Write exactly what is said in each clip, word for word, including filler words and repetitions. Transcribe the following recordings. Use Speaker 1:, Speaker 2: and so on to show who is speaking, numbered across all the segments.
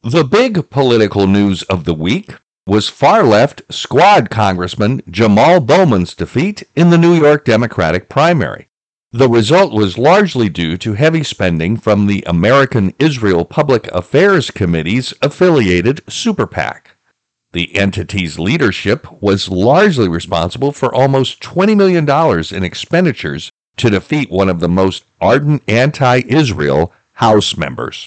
Speaker 1: The big political news of the week was far-left squad Congressman Jamal Bowman's defeat in the New York Democratic primary. The result was largely due to heavy spending from the American Israel Public Affairs Committee's affiliated Super PAC. The entity's leadership was largely responsible for almost twenty million dollars in expenditures to defeat one of the most ardent anti-Israel House members.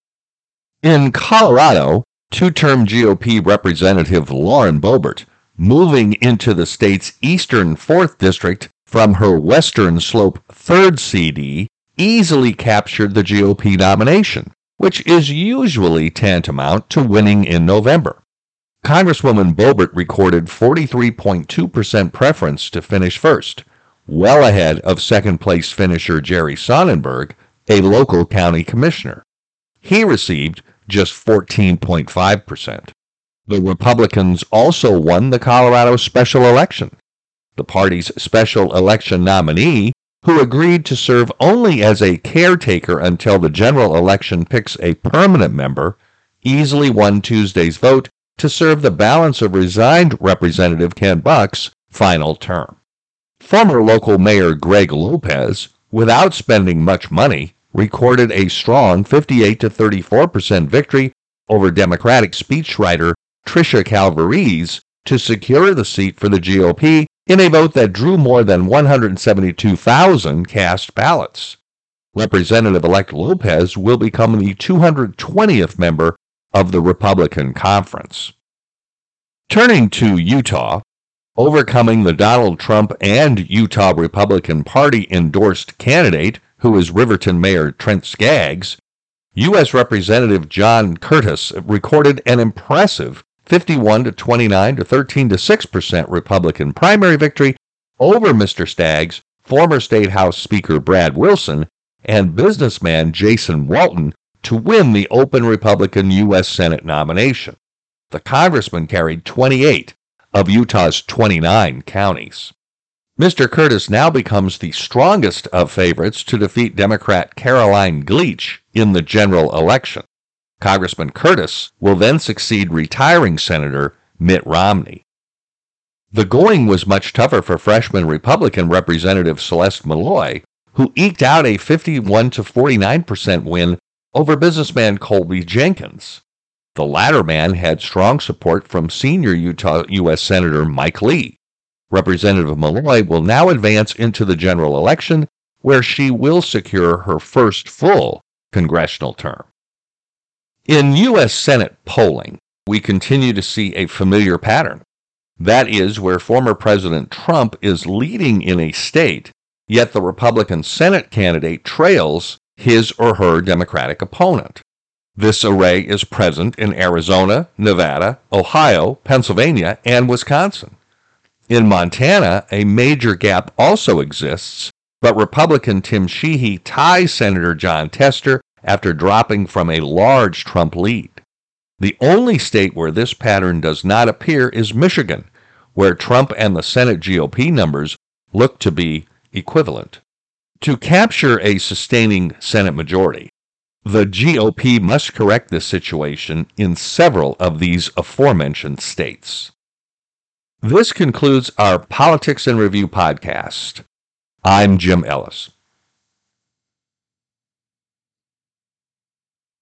Speaker 1: In Colorado, two-term G O P Representative Lauren Boebert, moving into the state's eastern fourth District from her Western Slope third C D, easily captured the G O P nomination, which is usually tantamount to winning in November. Congresswoman Boebert recorded forty-three point two percent preference to finish first, well ahead of second-place finisher Jerry Sonnenberg, a local county commissioner. He received just fourteen point five percent. The Republicans also won the Colorado special election. The party's special election nominee, who agreed to serve only as a caretaker until the general election picks a permanent member, easily won Tuesday's vote to serve the balance of resigned Representative Ken Buck's final term. Former local Mayor Greg Lopez, without spending much money, recorded a strong fifty-eight to thirty-four percent victory over Democratic speechwriter Tricia Calvarese to secure the seat for the G O P in a vote that drew more than one hundred seventy-two thousand cast ballots. Representative-elect Lopez will become the two hundred twentieth member of the Republican Conference. Turning to Utah, overcoming the Donald Trump and Utah Republican Party-endorsed candidate, who is Riverton Mayor Trent Skaggs, U S Representative John Curtis recorded an impressive fifty-one to twenty-nine to thirteen to six percent Republican primary victory over Mister Skaggs, former State House Speaker Brad Wilson, and businessman Jason Walton to win the open Republican U S Senate nomination. The congressman carried twenty-eight of Utah's twenty-nine counties. Mister Curtis now becomes the strongest of favorites to defeat Democrat Caroline Gleach in the general election. Congressman Curtis will then succeed retiring Senator Mitt Romney. The going was much tougher for freshman Republican Representative Celeste Malloy, who eked out a fifty-one to forty-nine percent win over businessman Colby Jenkins. The latter man had strong support from senior Utah U S Senator Mike Lee. Representative Malloy will now advance into the general election, where she will secure her first full congressional term. In U S Senate polling, we continue to see a familiar pattern. That is, where former President Trump is leading in a state, yet the Republican Senate candidate trails his or her Democratic opponent. This array is present in Arizona, Nevada, Ohio, Pennsylvania, and Wisconsin. In Montana, a major gap also exists, but Republican Tim Sheehy ties Senator Jon Tester after dropping from a large Trump lead. The only state where this pattern does not appear is Michigan, where Trump and the Senate G O P numbers look to be equivalent. To capture a sustaining Senate majority, the G O P must correct this situation in several of these aforementioned states. This concludes our Politics in Review podcast. I'm Jim Ellis.